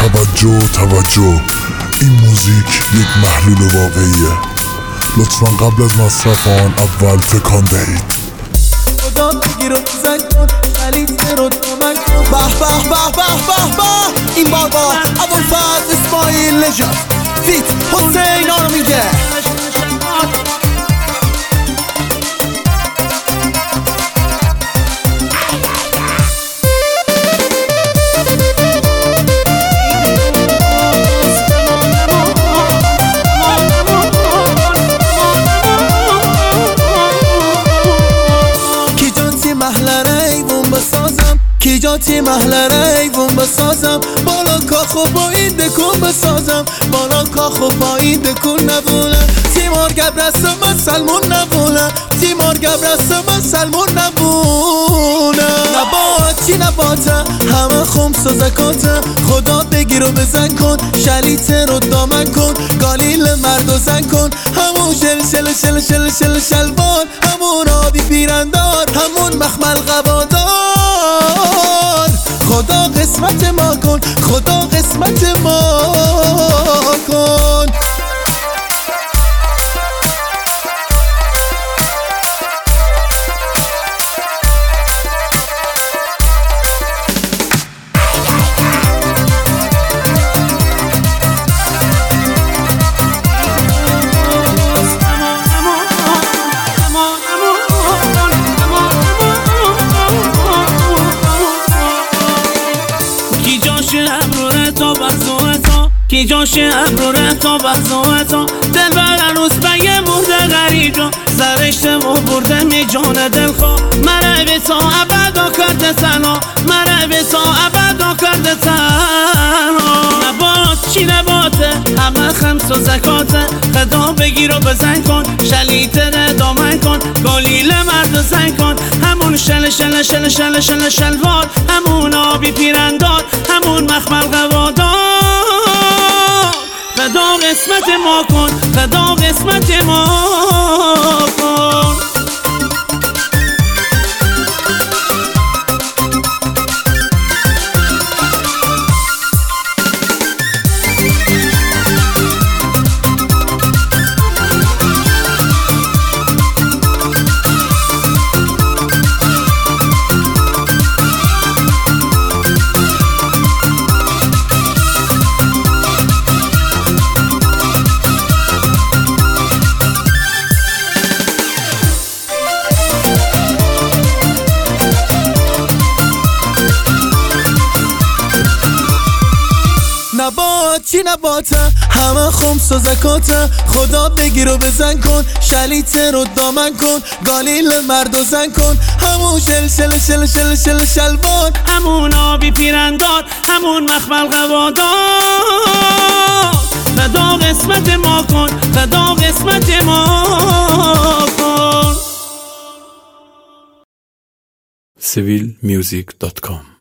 توجه، این موزیک یک محلول واقعیه. لطفا قبل از مصرف آن اول تکان دهید. خدا بگیر و زن کن، شلیته رو دامن کن. به به به به به به، این بار با ابوالفضل اسماعیل نژاد فیت حسین آرمیده. کی محل ریوون بسازم، بالا کاخ و پایین دکون بسازم، بالا کاخ و پایین دکون نبولم. تیمار گبرستم من سلمون نبولم، تیمار گبرستم من سلمون نبولم. نبات چی نباته، همه خمس و زکاته. خدا بگیر و بزن کن، شلیته رو دامن کن. گالیل مرد و زن کن، همون شل شل شل شل شل شلوار، همون آبی پیرندار، همون مخمل قبادار. خدا قسمت ما کن، خدا قسمت ما کن. کی جاشه ابروره تا بزوه تا دل بر روز بگه مرده غریجا سرشت و برده می جان دل خوا مره به تا ابدا کرده تنها مره به تا ابدا کرده تنها. نبات چی نباته همه خمس و زکاته. خدا بگیر و بزن کن شلیته ده دامن کن. گالیل مرد و زن کن همون شل شل شل شل شل شلوار همون آبی پیرندار همون مخمل قوادار. خدا قسمت ما کن، خدا قسمت ما کن. نبات چی نباته همه خمس و زکاته. خدا بگیر و بزن کن شلیته رو دامن کن. گالیل مرد و زن کن همون شل شل شل شل شل شلوار همون آبی پیرندار همون مخمل قوادار. خدا قسمت ما کن، خدا قسمت ما کن. civilmusic.com